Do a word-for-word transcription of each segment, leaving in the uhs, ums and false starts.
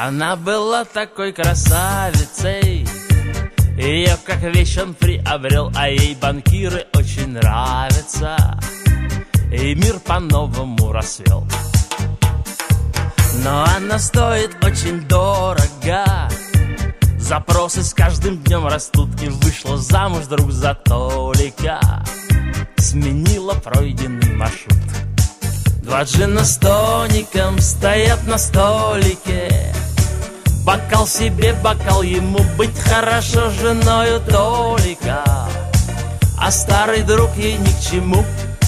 Она была такой красавицей, ее как вещь он приобрел, а ей банкиры очень нравятся, и мир по-новому расцвел. Но она стоит очень дорого, запросы с каждым днем растут, и вышла замуж вдруг за Толика, сменила пройденный маршрут. Два джина с тоником стоят на столике, бокал себе, бокал ему, быть хорошо женою Толика, а старый друг ей ни к чему.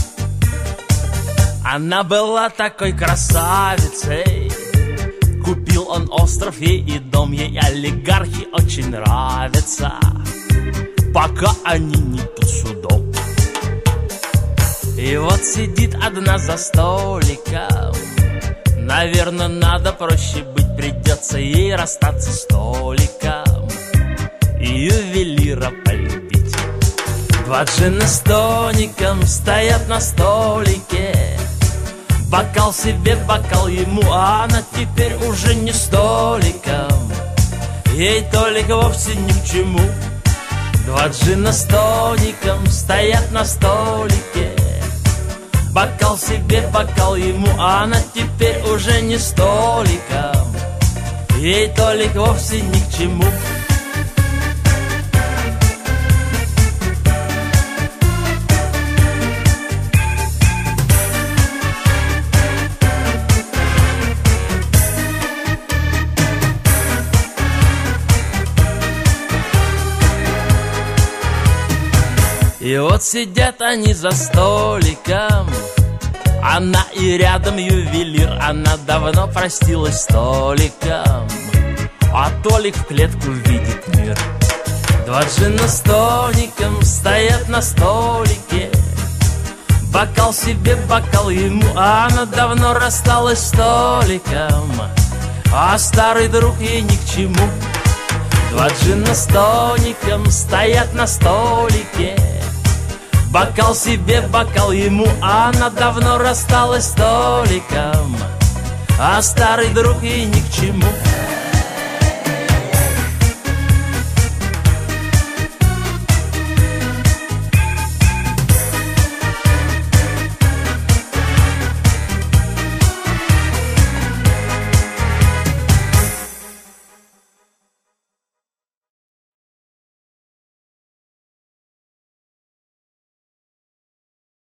Она была такой красавицей, купил он остров ей и дом, ей олигархи очень нравятся, пока они не под судом. И вот сидит одна за столиком, наверное, надо проще быть, придется ей расстаться с Толиком и ювелира полюбить. Два джина с тоником стоят на столике, бокал себе, бокал ему, а она теперь уже не с Толиком, ей Толик вовсе ни к чему. Два джина с тоником стоят на столике, бокал себе, бокал ему, а она теперь уже не с Толиком, ей Толик вовсе ни к чему. И вот сидят они за столиком, она и рядом ювелир, она давно простилась с Толиком, а Толик в клетку видит мир. Два джина с тоником стоят на столике, бокал себе, бокал ему, а она давно рассталась с Толиком, а старый друг ей ни к чему. Два джина с тоником стоят на столике, бокал себе, бокал ему, а она давно рассталась с Толиком, а старый друг ей ни к чему.